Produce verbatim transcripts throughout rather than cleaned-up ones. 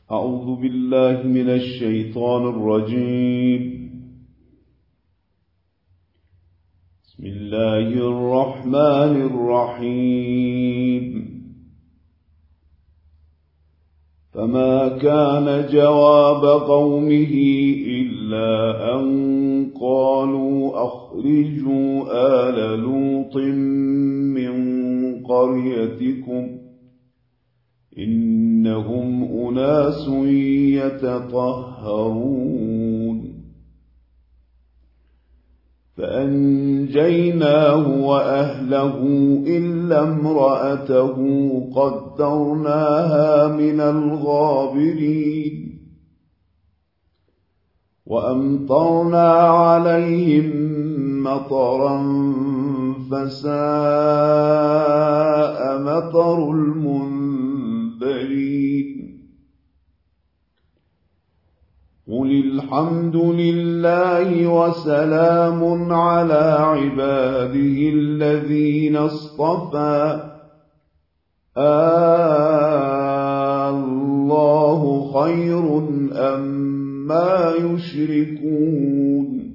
أعوذ بالله من الشيطان الرجيم. بسم الله الرحمن الرحيم. فما كان جواب قومه إلا أن قالوا أخرجوا آل لوط من قريتكم إنهم أناس يتطهرون. فأنجيناه وأهله إلا امرأته قدرناها من الغابرين. وأمطرنا عليهم مطرا فساء مطر المنذرين. قل الحمد لله وسلام على عباده الذين اصطفى الله خير أما يشركون.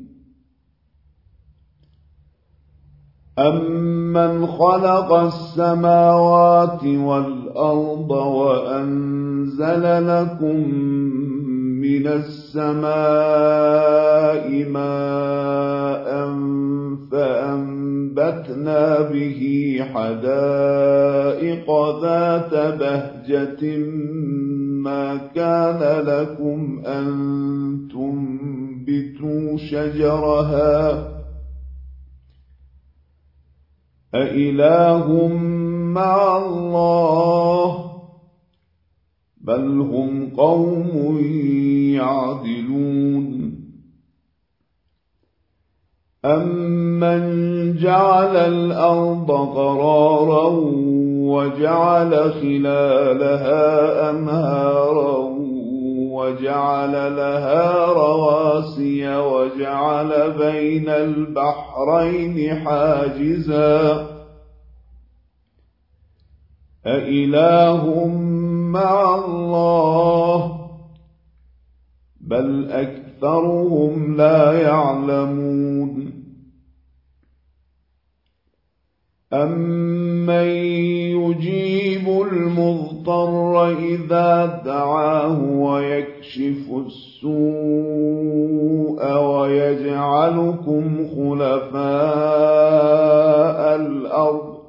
أمن خلق السماوات والأرض وأنزل لكم من السماء ماء فأنبتنا به حدائق ذات بهجة ما كان لكم أن تنبتوا شجرها أإله مع الله بل هم قوم يعدلون. أمن جعل الأرض قرارا وجعل خلالها أنهارا وجعل لها رواسي وجعل بين البحرين حاجزا أإله مع الله بل أكثرهم لا يعلمون. أمن يجيب المضطر إذا دعاه ويكشف السوء ويجعلكم خلفاء الأرض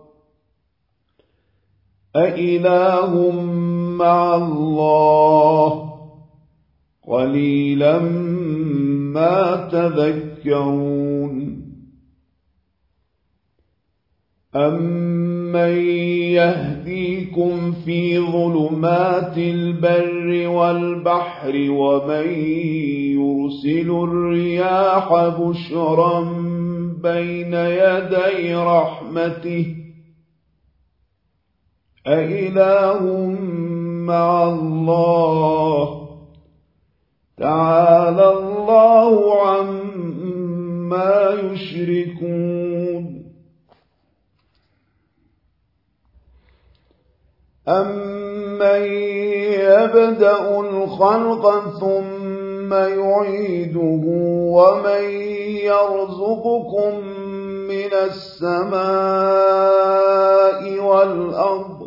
أإله مع الله قليلا ما تذكرون. أمن يهديكم في ظلمات البر والبحر ومن يرسل الرياح بشرا بين يدي رحمته أإله مع الله تعالى الله عما يشركون. أمن يبدأ الخلق ثم يعيده ومن يرزقكم من السماء والأرض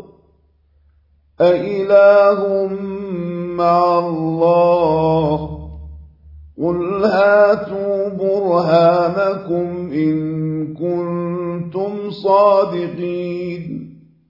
أإله مع الله قل هاتوا برهانكم إن كنتم صادقين.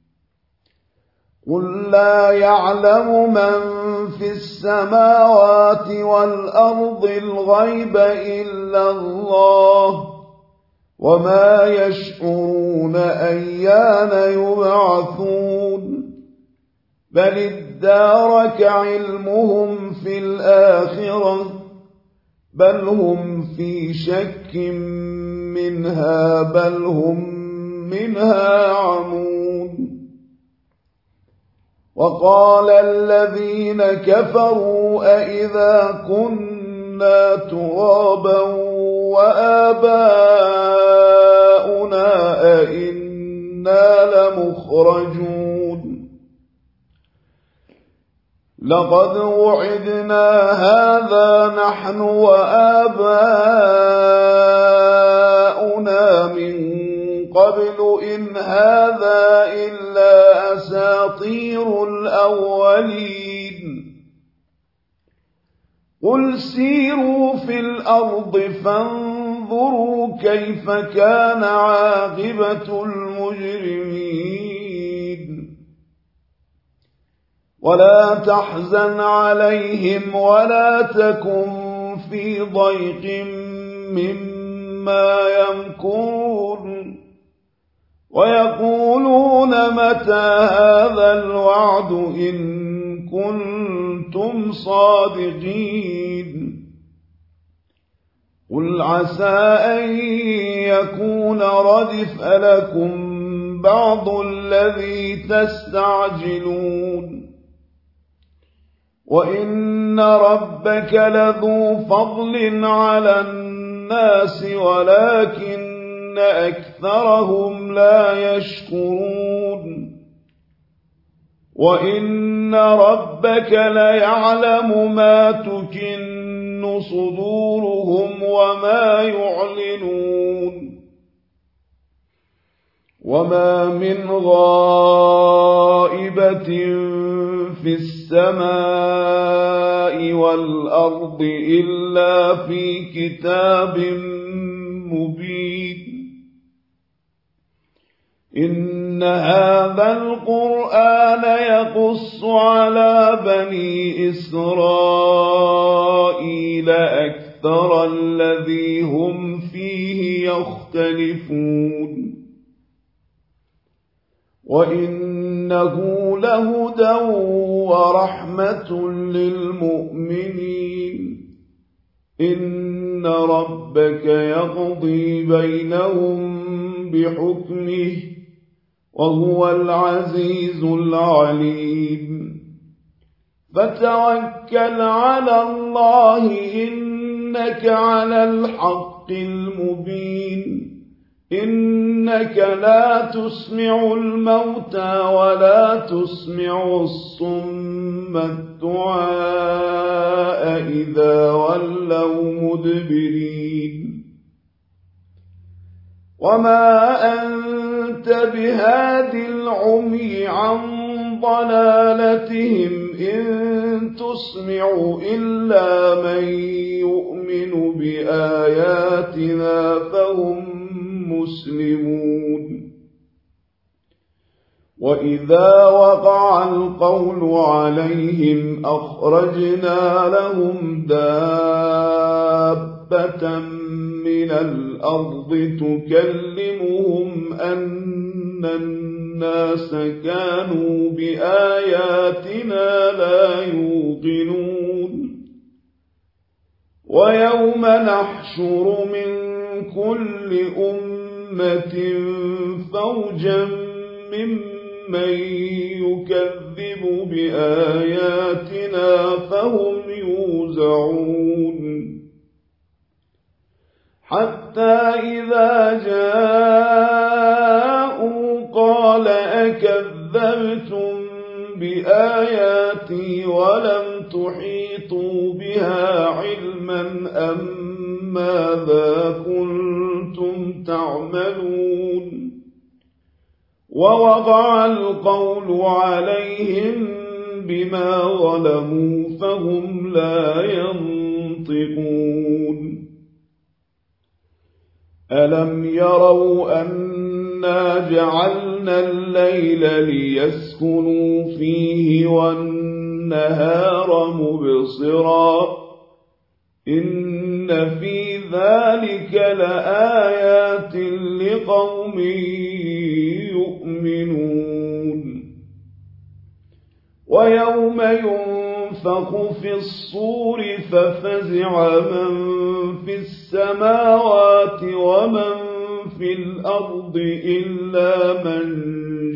قل لا يعلم من في السماوات والأرض الغيب إلا الله وما يشعرون أيان يبعثون بل ادارك علمهم في الآخرة بل هم في شك منها بل هم منها عمون. وقال الذين كفروا أإذا كنا ترابا وآباؤنا أئنا لمخرجون لقد وعدنا هذا نحن وآباؤنا من قبل إن هذا إلا أساطير الأولين قل سيروا في الأرض فانظروا كيف كان عاقبة المجرمين ولا تحزن عليهم ولا تكن في ضيق مما يمكرون ويقولون متى هذا الوعد إن كنتم صادقين قل عسى أن يكون ردف لكم بعض الذي تستعجلون وإن ربك لذو فضل على الناس ولكن أكثرهم لا يشكرون وإن ربك ليعلم ما تكن صدورهم وما يعلنون وما من غائبة في السماء والأرض إلا في كتاب مبين إن هذا القرآن يقص على بني إسرائيل أكثر الذي هم فيه يختلفون وإنه لهدى ورحمة للمؤمنين إن ربك يقضي بينهم بحكمه وهو العزيز العليم فتوكل على الله إنك على الحق المبين إنك لا تسمع الموتى ولا تسمع الصم الدعاء إذا ولوا مدبرين وما أنت بهاد العمي عن ضلالتهم إن تسمع إلا من يؤمن بآياتنا فهم مسلمون وإذا وقع القول عليهم أخرجنا لهم دابة من الأرض تكلمهم أن الناس كانوا بآياتنا لا يوقنون ويوم نحشر من كل أمة فوجا ممن يكذب بآياتنا فهم يوزعون حتى إذا جاءوا قال أكذبتم بآياتي ولم تحيطوا بها علما أم ماذا كنتم تعملون ووقع القول عليهم بما ظلموا فهم لا ينطقون ألم يروا أنا جعلنا الليل ليسكنوا فيه والنهار مبصرا إن في ذلك لآيات لقوم يؤمنون ويوم ينفخ في الصور ففزع من في السماوات ومن في الأرض إلا من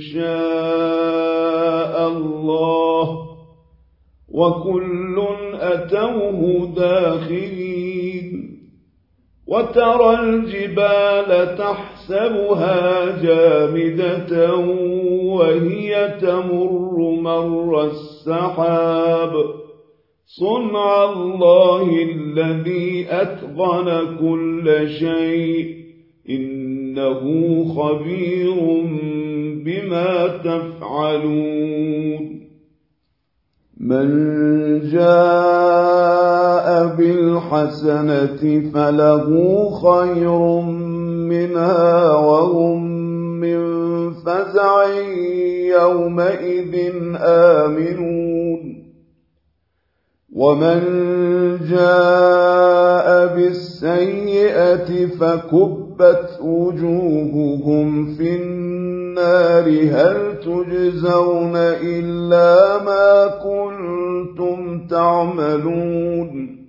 شاء الله و وكل أتوه داخرين وترى الجبال تحسبها جامدة وهي تمر مر السحاب صنع الله الذي أتقن كل شيء إنه خبير بما تفعلون من جاء بالحسنة فله خير منها وهم من فزع يومئذ آمنون ومن جاء بالسيئة فكبت وجوههم في النار هل تجزون إلا ما كنتم تعملون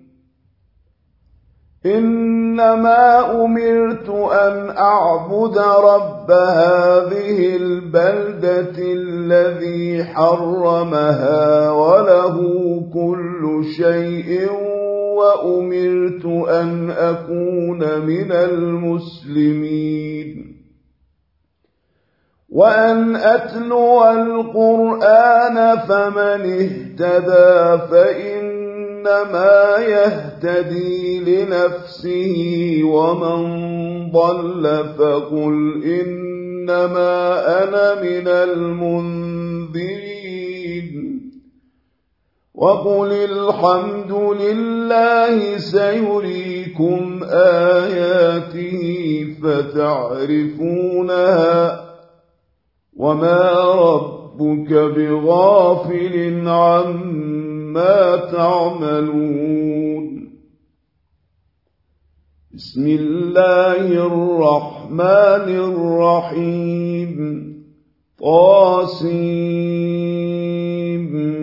إنما أمرت أن أعبد رب هذه البلدة الذي حرمها وله كل شيء وأمرت أن أكون من المسلمين وأن أتلو القرآن فمن اهتدى فإنما يهتدي لنفسه ومن ضل فقل إنما أنا من المنذرين وقل الحمد لله سيريكم آياته فتعرفونها وما ربك بغافل عما تعملون بسم الله الرحمن الرحيم طاسيم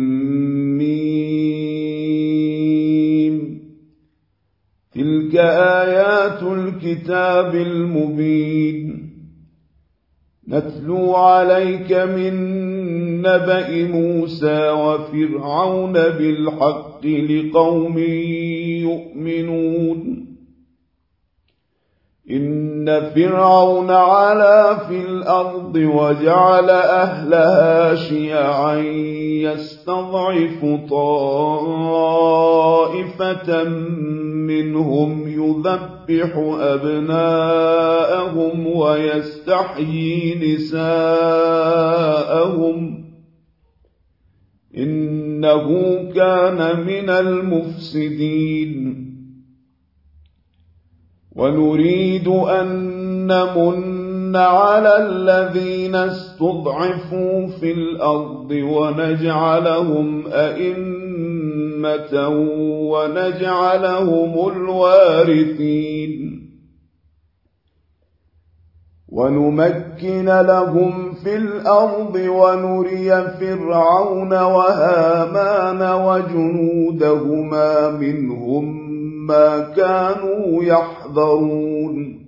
تلك آيات الكتاب المبين نتلو عليك من نبأ موسى وفرعون بالحق لقوم يؤمنون إن فرعون علا في الأرض وجعل أهلها شيعا يستضعف طائفة منهم يذبح أبناءهم ويستحيي نساءهم إنه كان من المفسدين ونريد أن نمن على الذين استضعفوا في الأرض ونجعلهم أئمة ونجعلهم الوارثين ونمكن لهم في الأرض ونري فرعون وهامان وجنودهما منهم ما كانوا يحذرون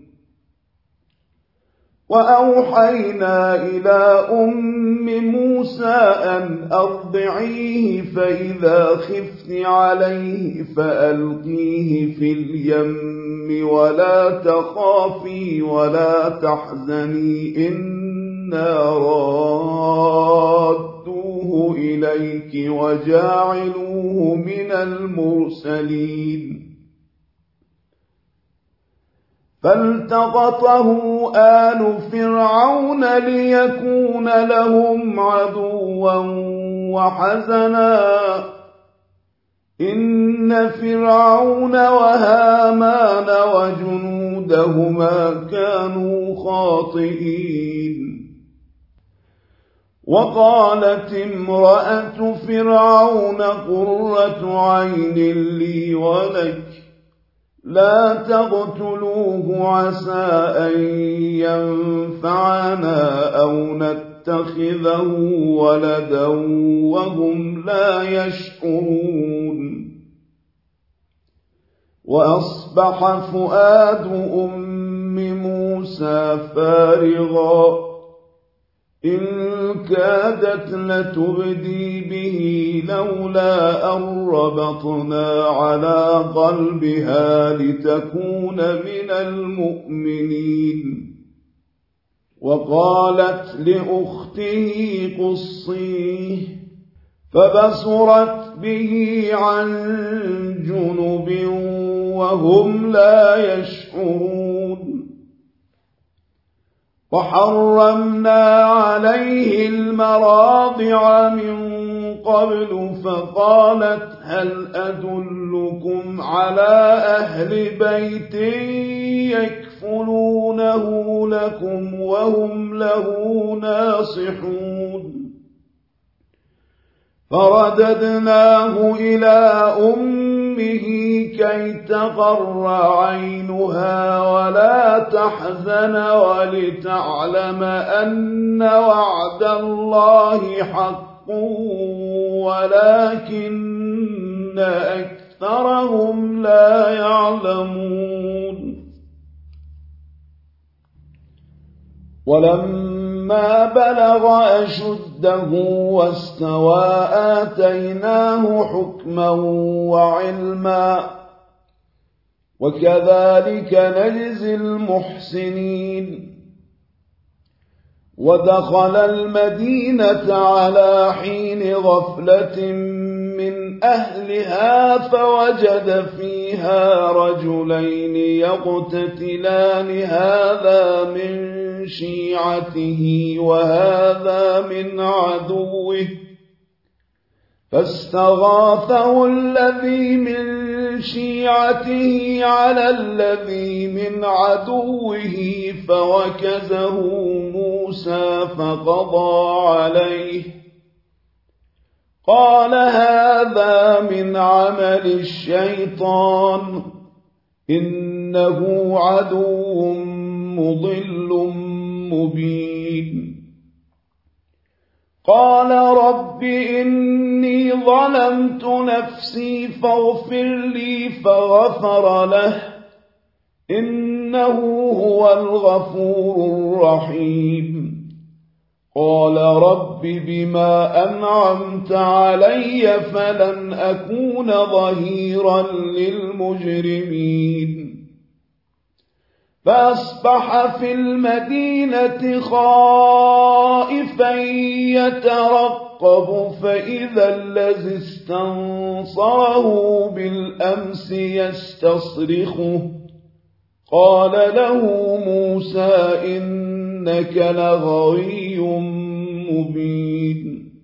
وأوحينا إلى أم موسى أن أرضعيه فإذا خفت عليه فألقيه في اليم ولا تخافي ولا تحزني إنا رادوه إليك وجاعلوه من المرسلين فالتقطه آل فرعون ليكون لهم عدوا وحزنا إن فرعون وهامان وجنودهما كانوا خاطئين وقالت امرأة فرعون قرة عين لي ولك لا تقتلوه عسى أن ينفعنا أو نتخذه ولدا وهم لا يشعرون وأصبح فؤاد أم موسى فارغا إن كادت لتبدي به لولا أن ربطنا على قلبها لتكون من المؤمنين. وقالت لأخته قصيه فبصرت به عن جنب وهم لا يشعرون. وحرمنا عليه المراضع من قبل فقالت هل أدلكم على أهل بيت يكفلونه لكم وهم له ناصحون. فرددناه إلى أمه كي تقر عينها ولا تحزن ولتعلم أن وعد الله حق ولكن أكثرهم لا يعلمون. ولما بلغ أشده واستوى آتيناه حكما وعلما وكذلك نجزي المحسنين. ودخل المدينة على حين غفلة من أهلها فوجد فيها رجلين يقتتلان هذا من شيعته وهذا من عدوه فاستغاثه الذي من شيعته على الذي من عدوه فوكزه موسى فقضى عليه قال هذا من عمل الشيطان إنه عدو مضل مبين. قال رب إني ظلمت نفسي فاغفر لي فغفر له إنه هو الغفور الرحيم. قال رب بما أنعمت علي فلن أكون ظهيرا للمجرمين. فأصبح في المدينة خائفا يترقب فإذا الذي استنصره بالأمس يستصرخه قال له موسى إنك لغوي مبين.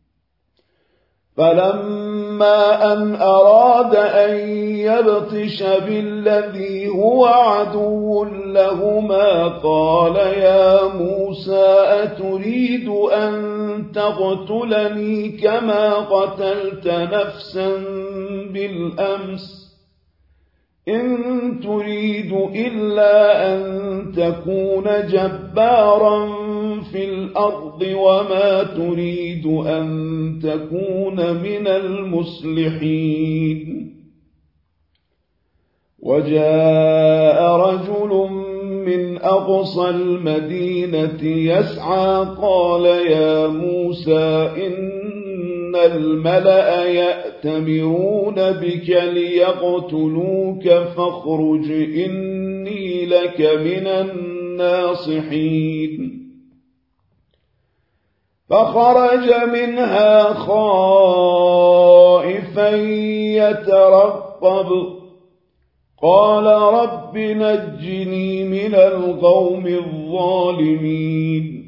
فلما أن أراد أن يبطش بالذي هو عدو لهما قال يا موسى أتريد أن تقتلني كما قتلت نفسا بالأمس إن تريد إلا أن تكون جبارا في الأرض وما تريد أن تكون من المصلحين. وجاء رجل من أقصى المدينة يسعى قال يا موسى إن الملأ يأتمرون بك ليقتلوك فاخرج إني لك من الناصحين. فخرج منها خائفا يترقب قال رب نجني من القوم الظالمين.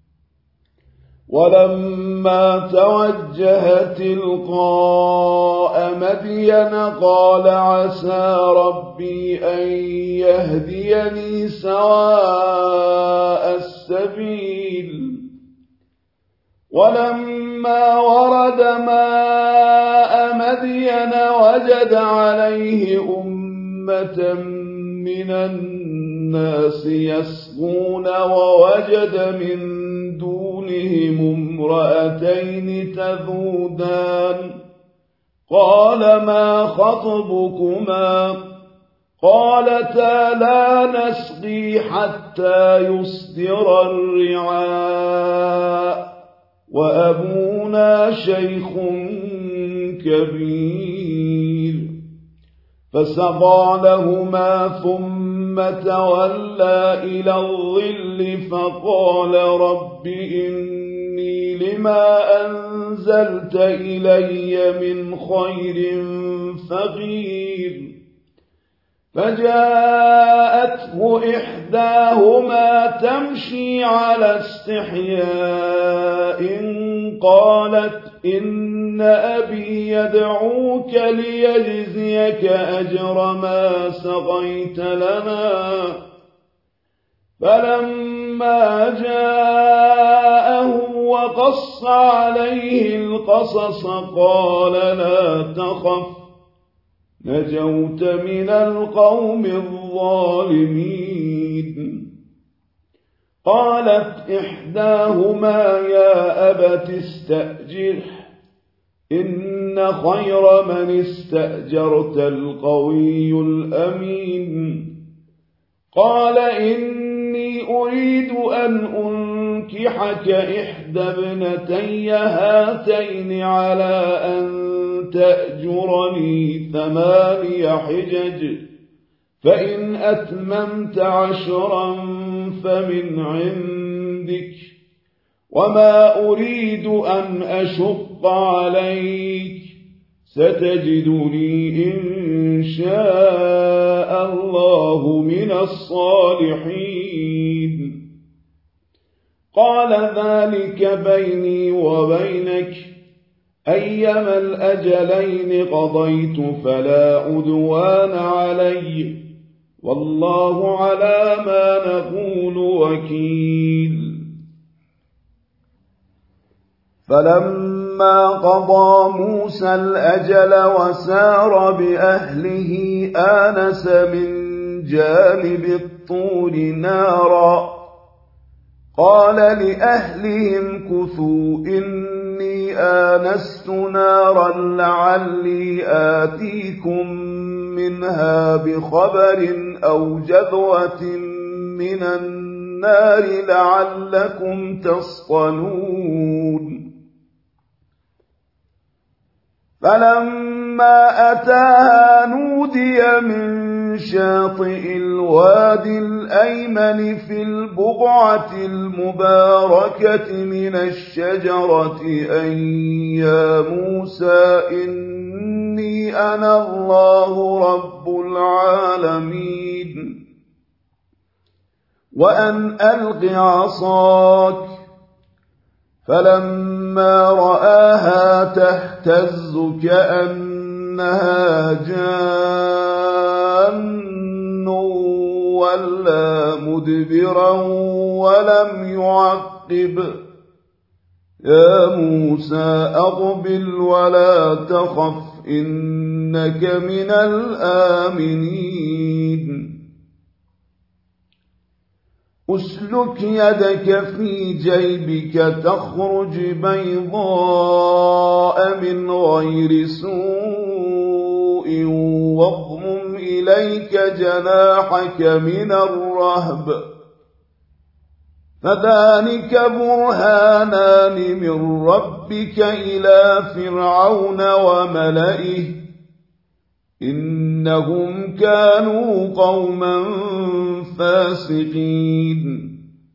ولما توجه تلقاء مدين قال عسى ربي أن يهديني سواء السبيل. ولما ورد ماء مدين وجد عليه أمة من الناس يسقون ووجد من دونهم امرأتين تذودان قال ما خطبكما قالتا لا نسقي حتى يصدر الرعاء وأبونا شيخ كبير فسقى لهما ثم تولى إلى الظل فقال رب إني لما أنزلت إلي من خير فقير فجاءته إحداهما تمشي على استحياء قالت إن أبي يدعوك ليجزيك أجر ما سقيت لنا فلما جاءه وقص عليه القصص قال لا تخف نجوت من القوم الظالمين قالت إحداهما يا أبت استأجره إن خير من استأجرت القوي الأمين قال إني أريد أن أنكحك إحدى ابنتي هاتين على أن تأجرني ثماني حجج فإن أتممت عشرا فمن عندك وما أريد أن أشق عليك ستجدني إن شاء الله من الصالحين قال ذلك بيني وبينك أيما الأجلين قضيت فلا عدوان علي والله على ما نقول وكيل فلما قضى موسى الأجل وسار بأهله آنس من جانب الطور نارا قال لأهلهم كثوا إني آنست نارا لعلي آتيكم منها بخبر أو جذوة من النار لعلكم تصطلون فلما أتاها نودي من شاطئ الوادي الأيمن في البقعة المباركة من الشجرة أن يا موسى إني أنا الله رب العالمين وأن ألق عصاك فلما رآها تهتز كأنها جان ولا مدبرا ولم يعقب يا موسى أقبل ولا تخف إنك من الآمنين أسلك يدك في جيبك تخرج بيضاء من غير سوء واضمم إليك جناحك من الرهب فذلك برهانان من ربك إلى فرعون وملئه إنهم كانوا قوما فاسقين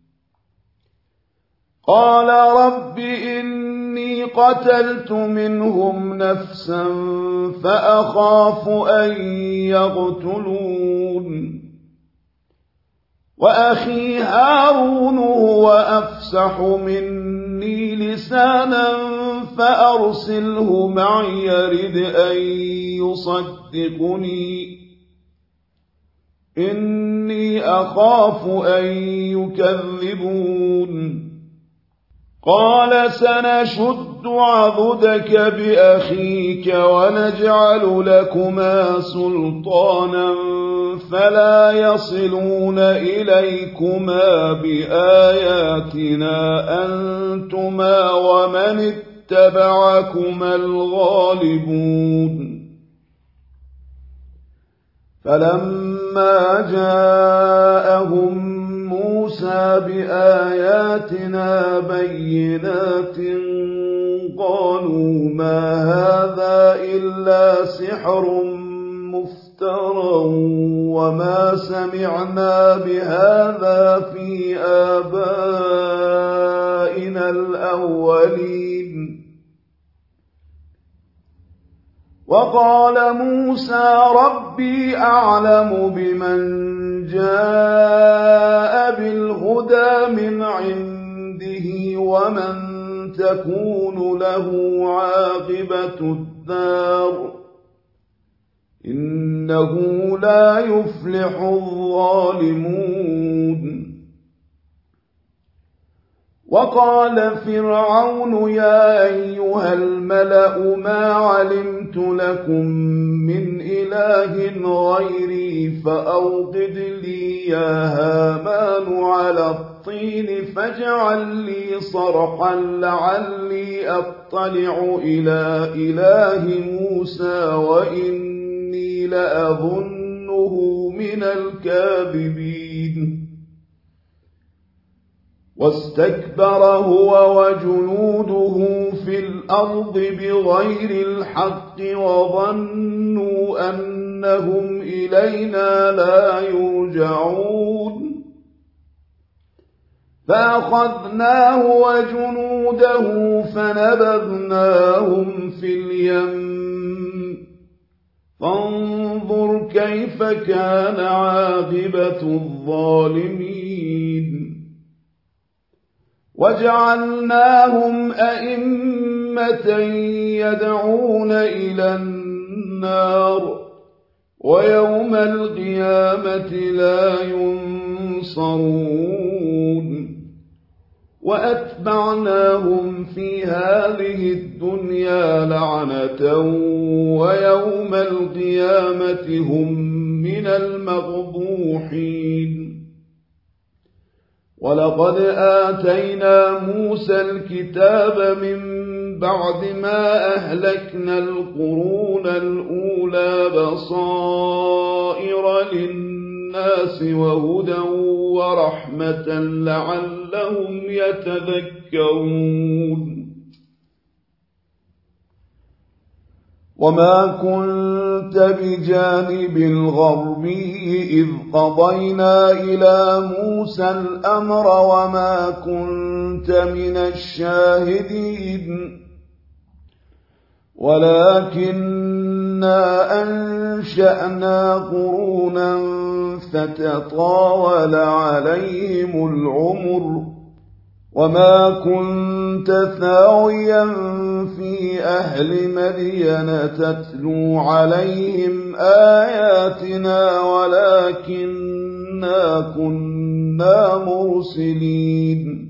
قال رب إني قتلت منهم نفسا فأخاف أن يقتلون وأخي هارون هو أفسح مني لسانا فأرسله معي يرد أن يصدقني إني أخاف أن يكذبون قال سنشد عضدك بأخيك ونجعل لكما سلطانا فلا يصلون إليكما بآياتنا أنتما ومن اتبعكما الغالبون فلما جاءهم موسى بآياتنا بينات قالوا ما هذا سحر مفترى وما سمعنا بهذا في آبائنا الأولين وقال موسى ربي أعلم بمن جاء بالهدى من عنده ومن تكون له عاقبة الدار إنه لا يفلح الظالمون وقال فرعون يا أيها الملأ ما علمت لكم من إله غيري فأوقد لي يا هامان على الطين فاجعل لي صرحا لعلي أطلع إلى إله موسى وإني لأظنه من الكاذبين واستكبر هو وجنوده في الأرض بغير الحق وظنوا أنهم إلينا لا يرجعون فأخذناه وجنوده فنبذناهم في اليم فانظر كيف كان عاقبة الظالمين وجعلناهم أئمة يدعون إلى النار ويوم القيامة لا ينصرون وأتبعناهم في هذه الدنيا لعنة ويوم القيامة هم من المقبوحين ولقد آتينا موسى الكتاب من بعد ما أهلكنا القرون الأولى بصائر للناس وهدى ورحمة لعلهم يتذكرون وما كنت بجانب الغربي إذ قضينا إلى موسى الأمر وما كنت من الشاهدين ولكننا أنشأنا قرونا فتطاول عليهم العمر وما كنت ثاويا في أهل مدين تتلو عليهم آياتنا ولكننا كنا مرسلين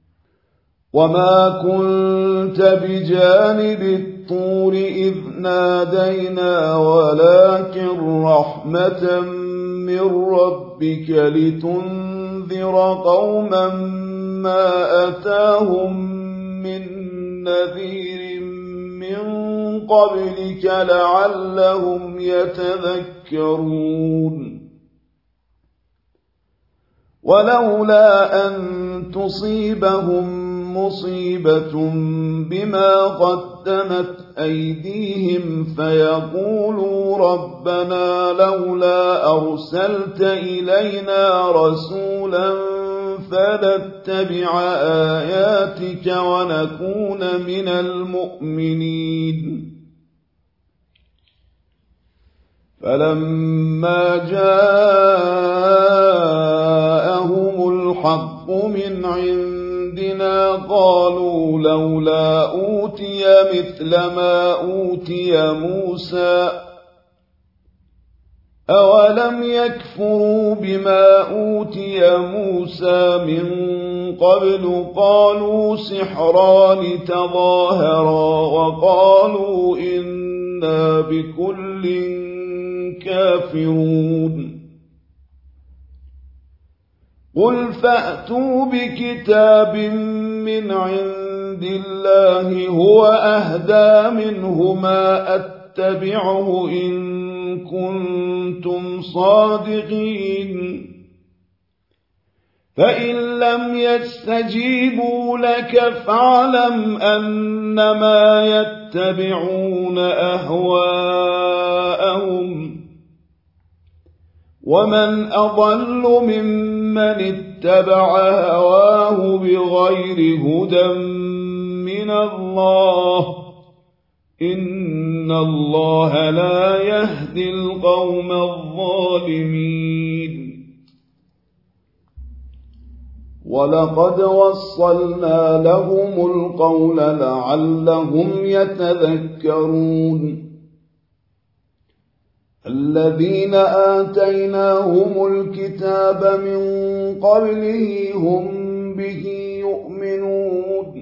وما كنت بجانب الطور إذ نادينا ولكن رحمة من ربك لتنذر قوما ما أتاهم من نذير من قبلك لعلهم يتذكرون ولولا أن تصيبهم مصيبة بما قدمت أيديهم فيقولوا ربنا لولا أرسلت إلينا رسولا فنتبع آياتك ونكون من المؤمنين فلما جاءهم الحق من عندنا قالوا لولا أوتي مثل ما أوتي موسى أولم يكفروا بما أوتي موسى من قبل قالوا سحران تظاهرا وقالوا إنا بكل كافرون قل فأتوا بكتاب من عند الله هو أهدى منهما أتبعه إن كنتم صادقين فإن لم يستجيبوا لك فاعلم أنما يتبعون يتبعون أهواءهم ومن أضل ممن اتبع هواه بغير هدى من الله إن الله لا يهدي القوم الظالمين ولقد وصلنا لهم القول لعلهم يتذكرون الذين آتيناهم الكتاب من قبله هم به يؤمنون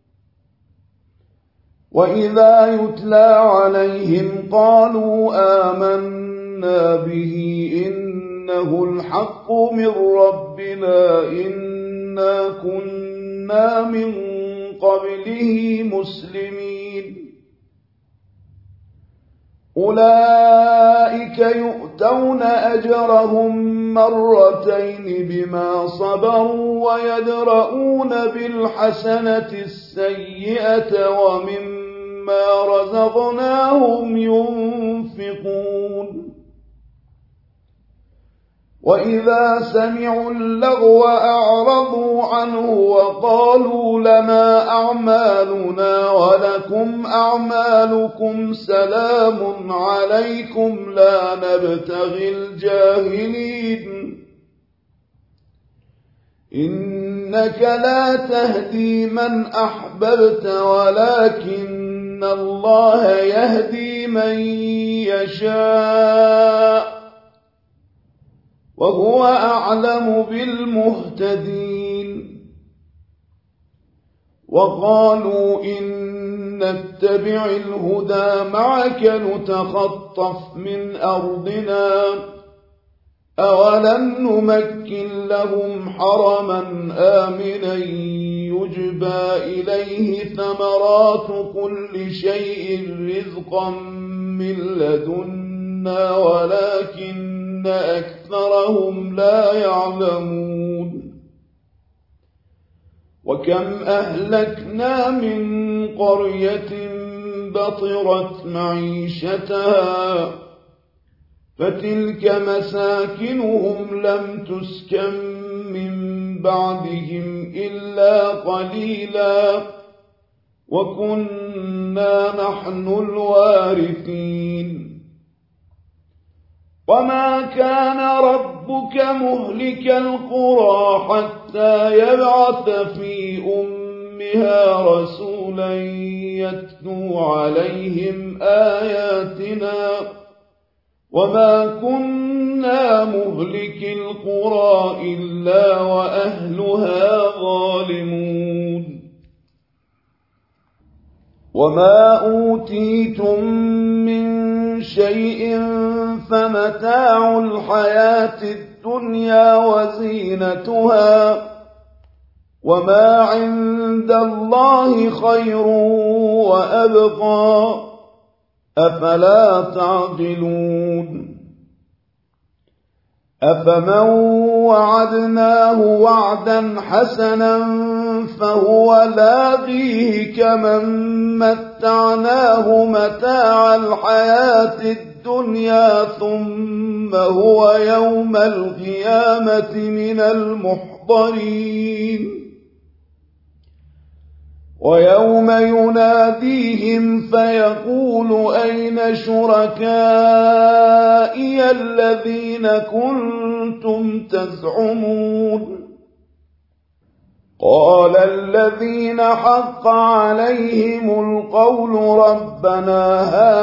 وإذا يتلى عليهم قالوا آمنا به إنه الحق من ربنا إنا كنا من قبله مسلمين أولئك يؤتون أجرهم مرتين بما صبروا ويدرؤون بالحسنة السيئة ومما رزقناهم ينفقون وإذا سمعوا اللغو أعرضوا عنه وقالوا لنا أعمالنا ولكم أعمالكم سلام عليكم لا نبتغي الجاهلين إنك لا تهدي من أحببت ولكن الله يهدي من يشاء وهو أعلم بالمهتدين وقالوا إن نتبع الهدى معك نتخطف من أرضنا أولم نمكن لهم حرما آمنا يجبى إليه ثمرات كل شيء رزقا من لدنا ولكن أكثرهم لا يعلمون وكم أهلكنا من قرية بطرت معيشتها فتلك مساكنهم لم تسكن من بعدهم إلا قليلا وكنا نحن الوارثين وما كان ربك مهلك القرى حتى يبعث في أمها رسولا يتلو عليهم آياتنا وما كنا مهلك القرى إلا وأهلها ظالمون وما أوتيتم من شيء فمتاع الحياة الدنيا وزينتها وما عند الله خير وأبقى أفلا تعقلون أفمن وعدناه وعدا حسنا فهو لاقيه كمن متعناه متاع الحياة الدنيا ثم هو يوم القيامة من المحضرين ويوم يناديهم فيقول أين شركائي الذين كنتم تزعمون قال الذين حق عليهم القول ربنا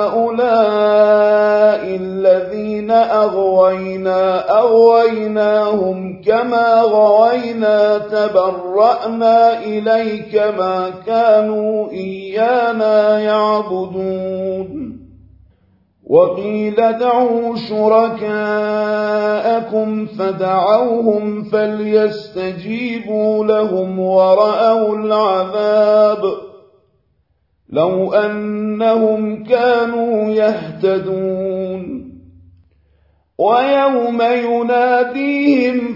هؤلاء الذين أغوينا أغويناهم كما غوينا تبرأنا إليك ما كانوا إيانا يعبدون وقيل ادعوا شركاءكم فدعوهم فليستجيبوا لهم ورأوا العذاب لو أنهم كانوا يهتدون ويوم يناديهم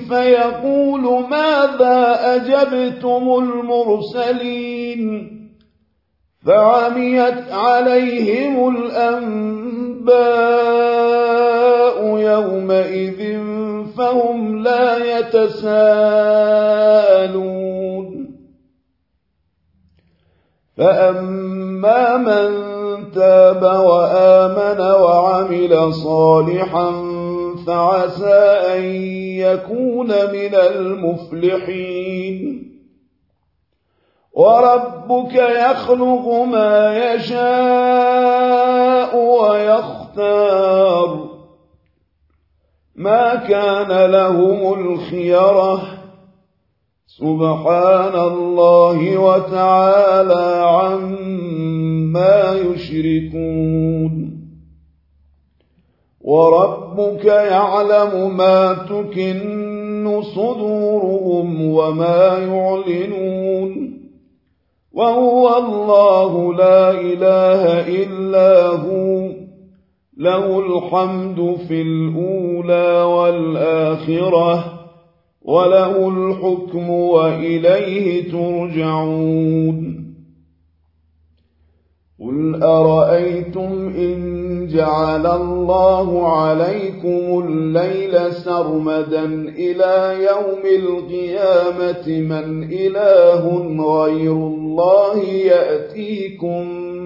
فيقول ماذا أجبتم المرسلين فعميت عليهم الأنباء يومئذ فهم لا يتساءلون فأما من تاب وآمن وعمل صالحا فعسى أن يكون من المفلحين وربك يخلق ما يشاء ويختار ما كان لهم الخيرة سبحان الله وتعالى عما يشركون وربك يعلم ما تكن صدورهم وما يعلنون وهو الله لا إله إلا هو له الحمد في الأولى والآخرة وله الحكم وإليه ترجعون قل أرأيتم إن جعل الله عليكم الليل سرمدا إلى يوم القيامة من إله غير الله يأتيكم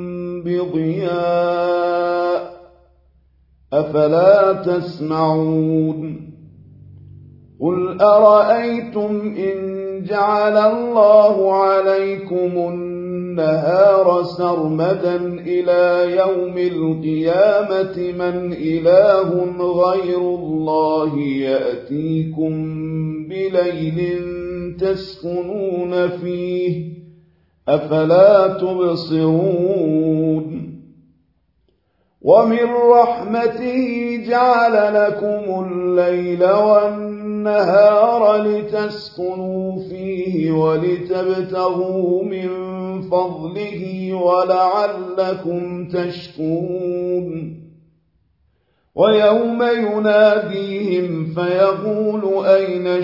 بضياء أفلا تسمعون قل أرأيتم إن جعل الله عليكم النهار سرمدا إلى يوم القيامة من إله غير الله يأتيكم بليل تسكنون فيه أفلا تبصرون ومن رحمته جعل لكم الليل والنهار لتسكنوا فيه ولتبتغوا من فضله ولعلكم تشكرون ويوم يناديهم فيقول أين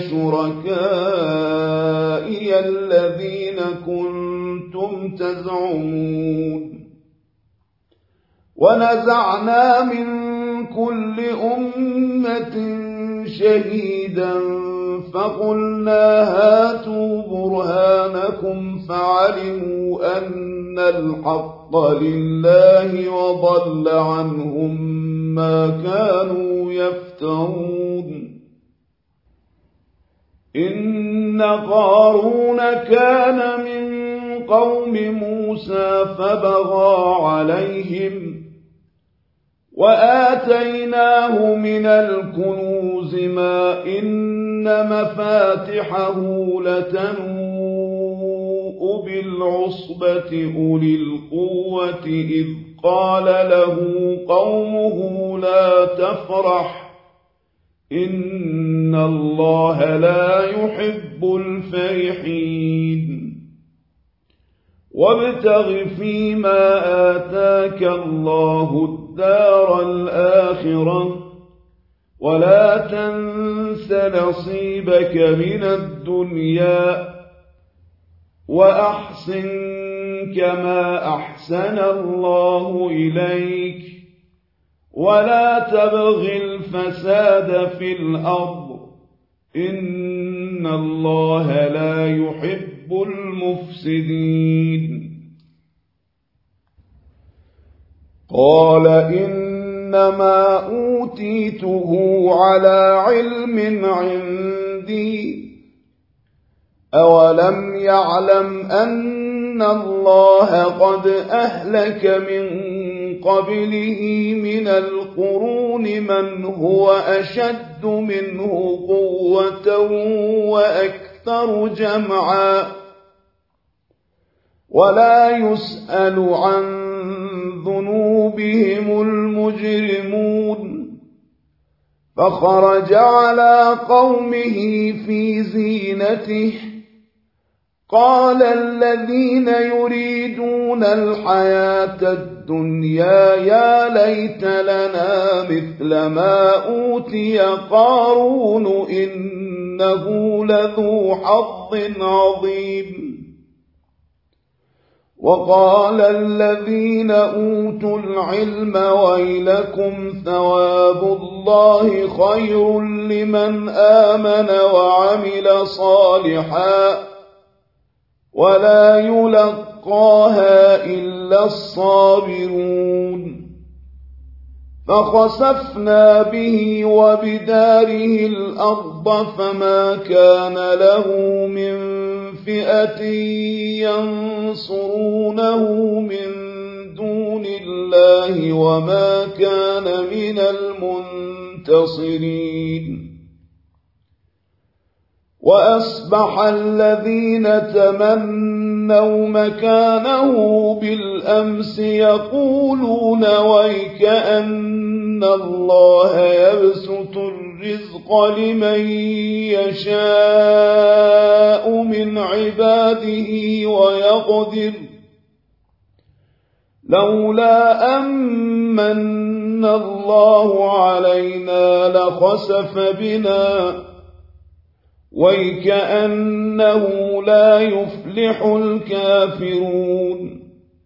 شركائي الذين كنتم تزعمون ونزعنا من كل أمة شهيدا فقلنا هاتوا برهانكم فعلموا أن الحق لله وضل عنهم ما كانوا يفترون إن قارون كان من قوم موسى فبغى عليهم وآتيناه من الكنوز ما إن مفاتحه لتنوء بالعصبة أولي القوة إذ قال له قومه لا تفرح إن الله لا يحب الفرحين وابتغ فيما آتاك الله الدار الآخرة ولا تنس نصيبك من الدنيا وأحسن كما أحسن الله إليك ولا تبغ الفساد في الأرض إن الله لا يحب المفسدين قال إنما أوتيته على علم عندي أولم يعلم أن الله قد أهلك من قبله من القرون من هو أشد منه قوة وأكثر جمعا ولا يسأل عن ذنوبهم المجرمون فخرج على قومه في زينته قال الذين يريدون الحياة الدنيا يا ليت لنا مثل ما أوتي قارون إنه لذو حظ عظيم وقال الذين أوتوا العلم ويلكم ثواب الله خير لمن آمن وعمل صالحا ولا يلقاها إلا الصابرون فخسفنا به وبداره الأرض فما كان له من فئة ينصرونه من دون الله وما كان من المنتصرين وأصبح الذين تمنوا مكانه بالأمس يقولون ويكأن الله يبسط الرزق لمن يشاء من عباده ويقدر لولا أمن الله علينا لخسف بنا ويكأنه لا يفلح الكافرون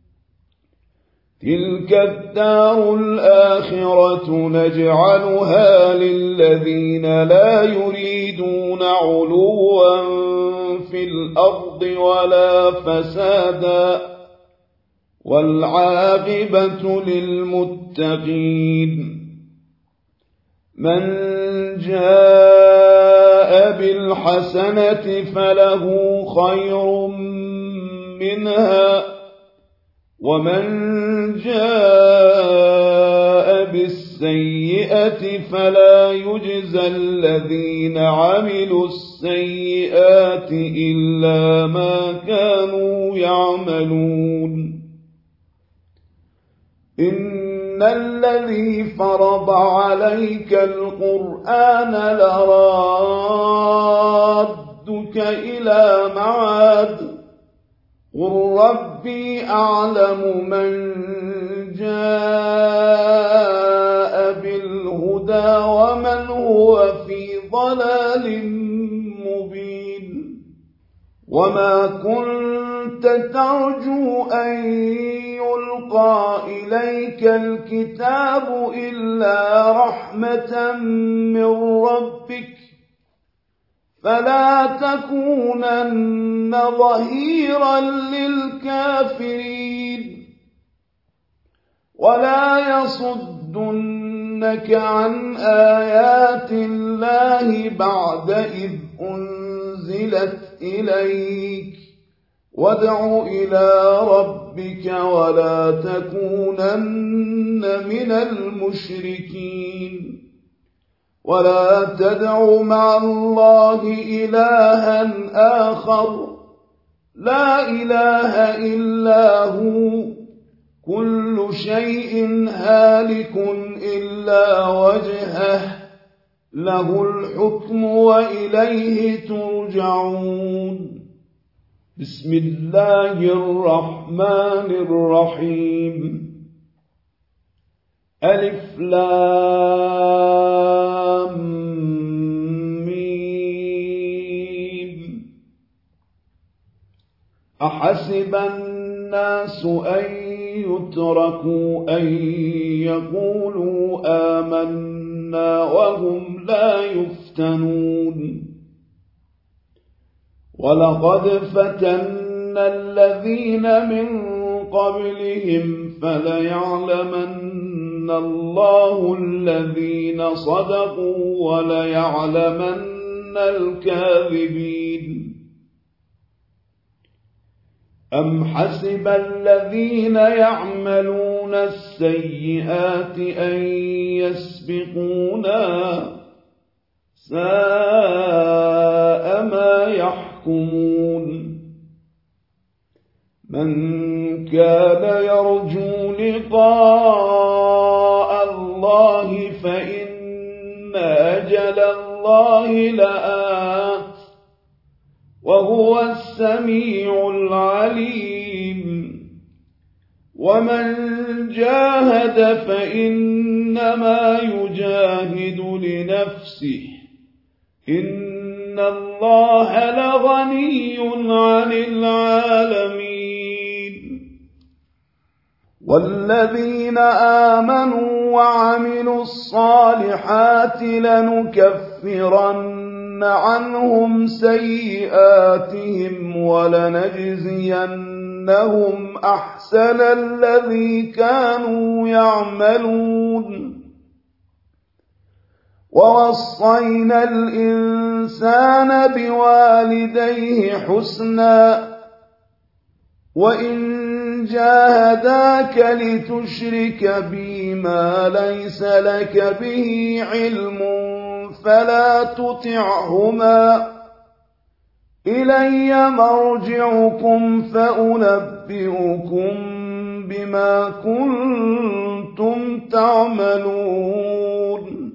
تلك الدار الآخرة نجعلها للذين لا يريدون علوا في الأرض ولا فسادا والعاقبة للمتقين من جاء بالحسنة فله خير منها ومن جاء بالسيئة فلا يجزى الذين عملوا السيئات إلا ما كانوا يعملون إن الذي فرض عليك القرآن لرادك إلى معاد قل ربي أعلم من جاء بالهدى ومن هو في ضلال مبين وما كنت ترجو أن يلقى إليك الكتاب إلا رحمة من ربك فلا تكونن ظهيرا للكافرين ولا يصدنك عن آيات الله بعد إذ أنزلت إليك وادع إلى ربك ولا تكونن من المشركين ولا تدع مع الله إلها آخر لا إله إلا هو كل شيء هالك إلا وجهه له الحكم وإليه ترجعون بسم الله الرحمن الرحيم ألف لام ميم أحسب الناس أن يتركوا أن يقولوا آمنا وهم لا يفتنون ولقد فتنا الذين من قبلهم فليعلمن الله الذين صدقوا وليعلمن الكاذبين أم حسب الذين يعملون السيئات أن يسبقونا ساء ما يحكمون من كان يرجو لقاء الله فإن أجل الله لآت وهو السميع العليم ومن جاهد فإنما يجاهد لنفسه إن الله لغني عن العالمين والذين آمنوا وعملوا الصالحات لنكفرن عنهم سيئاتهم ولنجزينهم أحسن الذي كانوا يعملون ووصينا الإنسان بوالديه حسنا وإن جاهداك لتشرك بي ما ليس لك به علم فلا تطعهما إلي مرجعكم فأنبئكم بما كنتم تعملون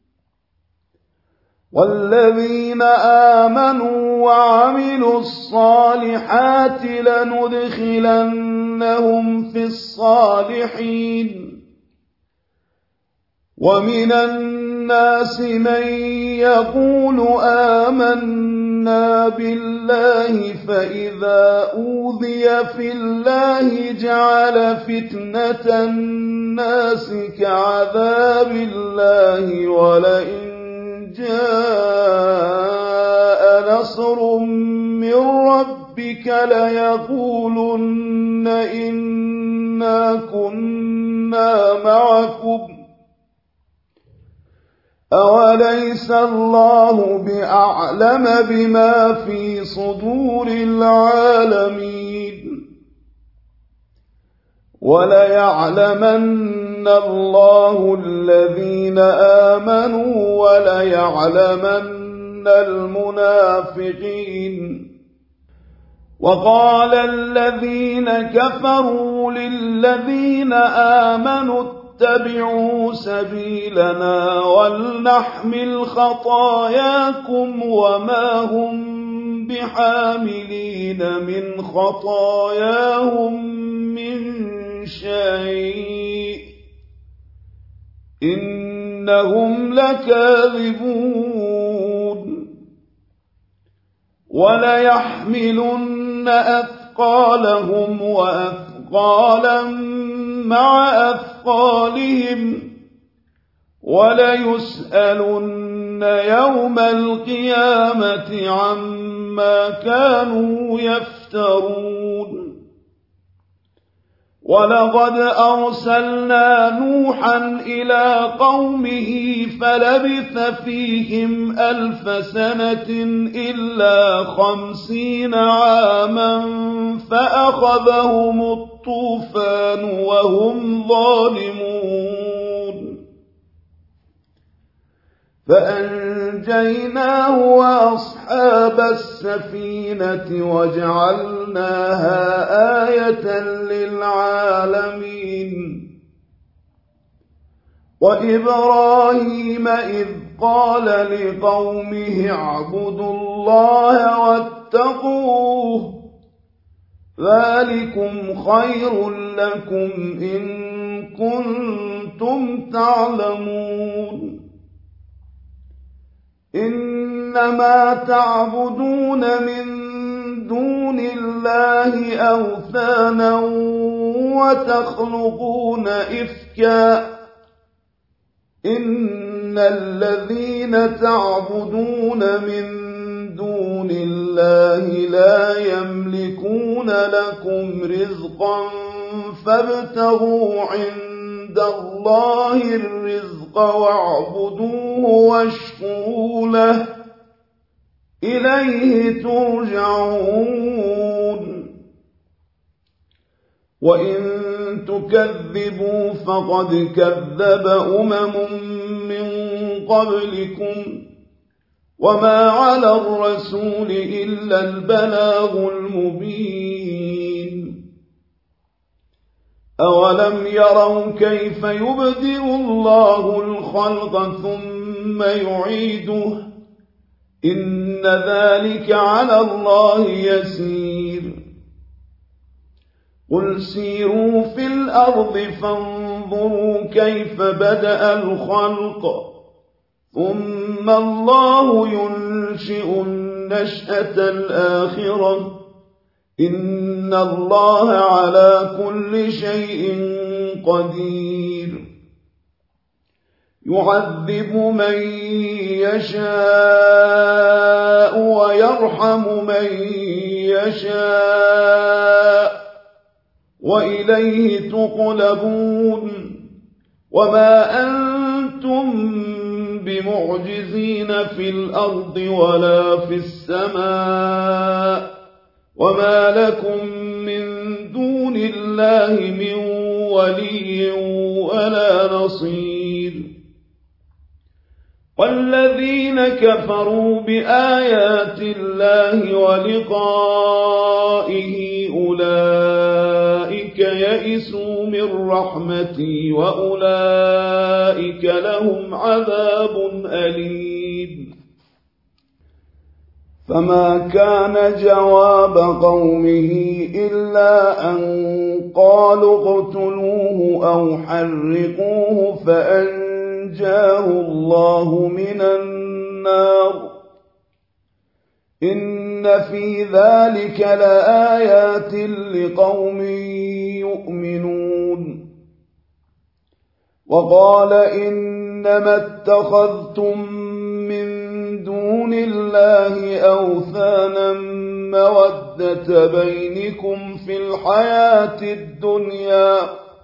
والذين آمنوا وعملوا الصالحات لندخلنهم في الصالحين ومن الناس من يقول آمنا بالله فإذا أوذي في الله جعل فتنة الناس كعذاب الله ولئن جاء نصر من ربك ليقولن إنا كنا معكم أوليس الله بأعلم بما في صدور العالمين وليعلمن الله الذين آمنوا وليعلمن المنافقين وقال الذين كفروا للذين آمنوا اتبعوا سبيلنا ولنحمل خطاياكم وما هم بحاملين من خطاياهم من شيء إنهم لكاذبون وليحملن أثقالهم وأثقالا مع أثقالهم وليسألن يوم القيامة عما كانوا يفترون ولقد أرسلنا نوحا إلى قومه فلبث فيهم ألف سنة إلا خمسين عاما فأخذهم الطوفان وهم ظالمون فأنجيناه وأصحاب السفينة وجعلناها آية للعالمين وإبراهيم إذ قال لقومه اعبدوا الله واتقوه ذلكم خير لكم إن كنتم تعلمون إنما تعبدون من دون الله أوثانا وتخلقون إفكا إن الذين تعبدون من دون الله لا يملكون لكم رزقا فابتغوا عند الله الرزق واعبدوه واشكروا له إليه ترجعون وإن تكذبوا فقد كذب أمم من قبلكم وما على الرسول إلا البلاغ المبين أولم يروا كيف يبدئ الله الخلق ثم يعيده إن ذلك على الله يسير قل سيروا في الأرض فانظروا كيف بدأ الخلق ثم الله ينشئ النشأة الآخرة إن الله على كل شيء قدير يعذب من يشاء ويرحم من يشاء وإليه تقلبون وما أنتم بمعجزين في الأرض ولا في السماء وما لكم من دون الله من ولي ولا نصير والذين كفروا بآيات الله ولقائه أولئك يئسوا من رحمتي وأولئك لهم عذاب أليم فما كان جواب قومه إلا أن قالوا اقتلوه أو حرقوه فأنجاه الله من النار إن في ذلك لآيات لقوم يؤمنون وقال إنما اتخذتم من دون الله أوثانا مودة بينكم في الحياة الدنيا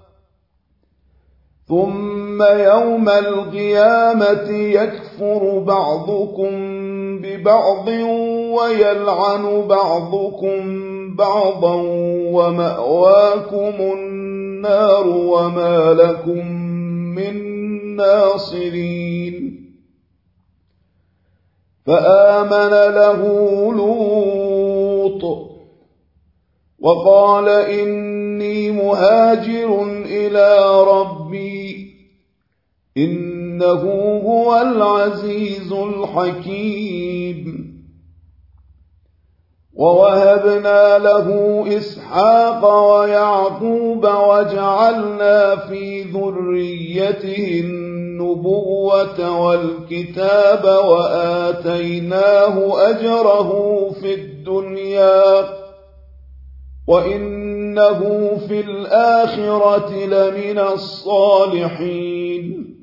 ثم يوم القيامة يكفر بعضكم ببعض ويلعن بعضكم بعضا ومأواكم النار وما لكم من ناصرين فآمن له لوط وقال إني مهاجر إلى ربي إنه هو العزيز الحكيم ووهبنا له إسحاق ويعقوب وجعلنا في ذريته النبوة والكتاب وآتيناه أجره في الدنيا وإنه في الآخرة لمن الصالحين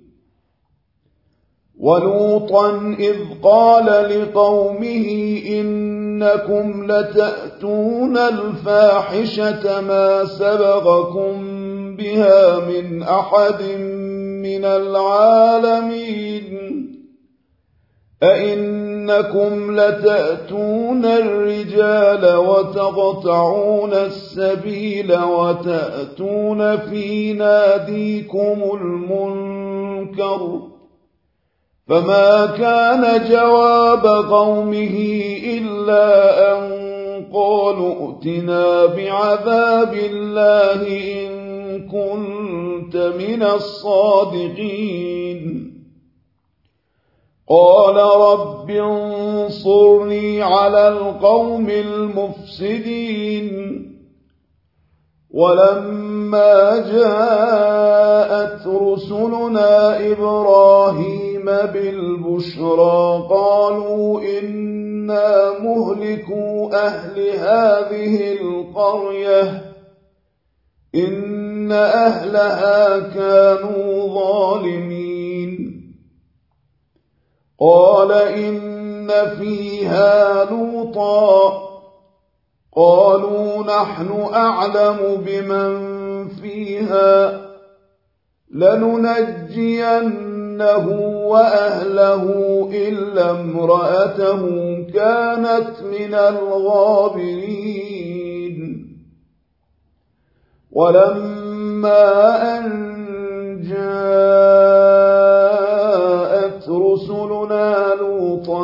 ولوطا إذ قال لقومه إنكم لتأتون الفاحشة ما سبقكم بها من أحد من العالمين أئنكم لتأتون الرجال وتقطعون السبيل وتأتون في ناديكم المنكر فما كان جواب قومه إلا أن قالوا ائتنا بعذاب الله إن كنت من الصادقين قال رب انصرني على القوم المفسدين ولما جاءت رسلنا إبراهيم بالبشرى قالوا إنا مهلكوا أهل هذه القرية إن أهلها كانوا ظالمين قال إن فيها لوطا قالوا نحن أعلم بمن فيها لننجينه وأهله إلا امرأته كانت من الغابرين ولما أن جاءت رسلنا لوطا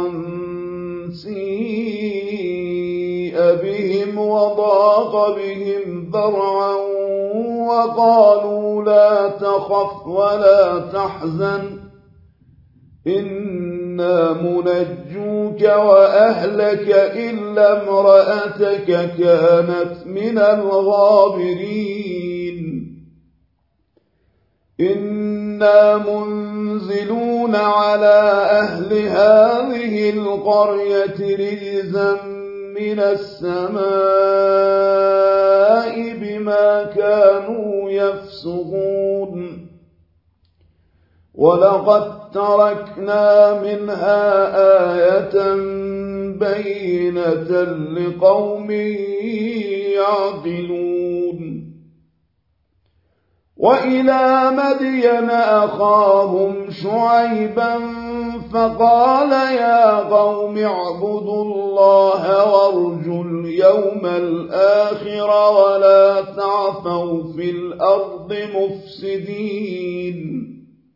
سيء بهم وضاق بهم ذرعا وقالوا لا تخف ولا تحزن إنا منجوك وأهلك إلا امرأتك كانت من الغابرين إنا منزلون على أهل هذه القرية رجزا من السماء بما كانوا يفسقون ولقد تركنا منها آية بينة لقوم يعقلون وإلى مدين أخاهم شعيبا فقال يا قوم اعبدوا الله وارجوا اليوم الآخر ولا تعثوا في الأرض مفسدين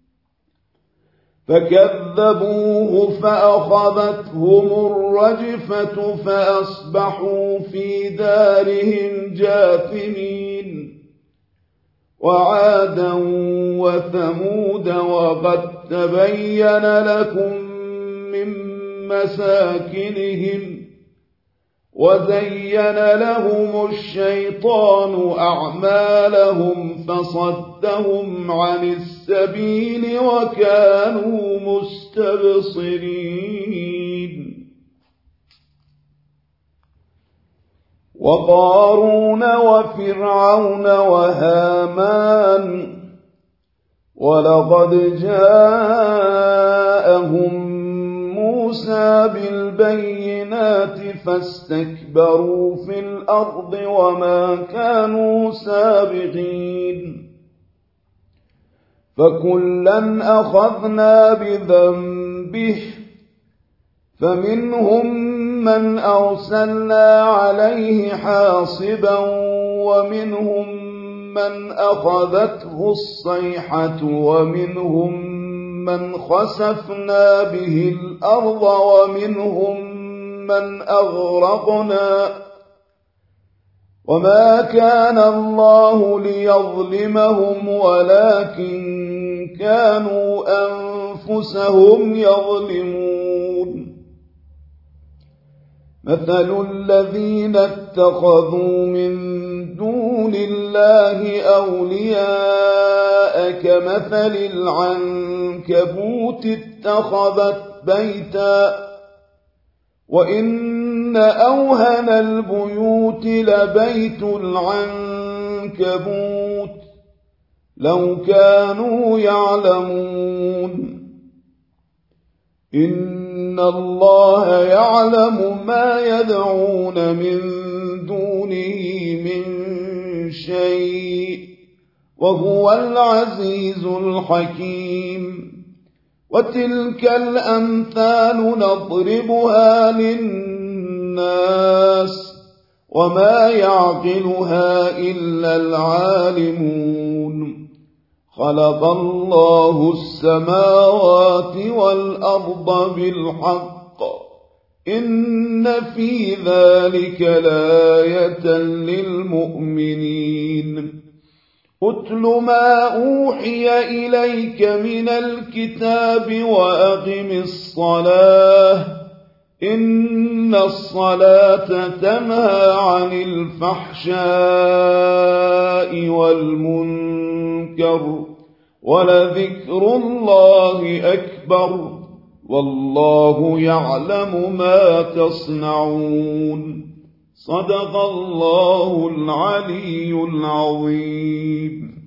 فكذبوه فأخذتهم الرجفة فأصبحوا في دارهم جاثمين وعادا وثمود وقد تبين لكم من مساكنهم وزين لهم الشيطان أعمالهم فصدهم عن السبيل وكانوا مستبصرين وقارون وفرعون وهامان ولقد جاءهم موسى بالبينات فاستكبروا في الأرض وما كانوا سابقين فكلا أخذنا بذنبه فمنهم من أرسلنا عليه حاصبا ومنهم من أخذته الصيحة ومنهم من خسفنا به الأرض ومنهم من أغرقنا وما كان الله ليظلمهم ولكن كانوا أنفسهم يظلمون مثل الذين اتخذوا من دون الله أولياء كمثل العنكبوت اتخذت بيتا وإن أوهن البيوت لبيت العنكبوت لو كانوا يعلمون إن الله يعلم ما يدعون من دونه من شيء وهو العزيز الحكيم وتلك الأمثال نضربها للناس وما يعقلها إلا العالمون خلق الله السماوات والأرض بالحق إن في ذلك لآية للمؤمنين أتل ما أوحي إليك من الكتاب وأقم الصلاة إن الصلاة تنهى عن الفحشاء والمنكر ولذكر الله أكبر والله يعلم ما تصنعون صدق الله العلي العظيم.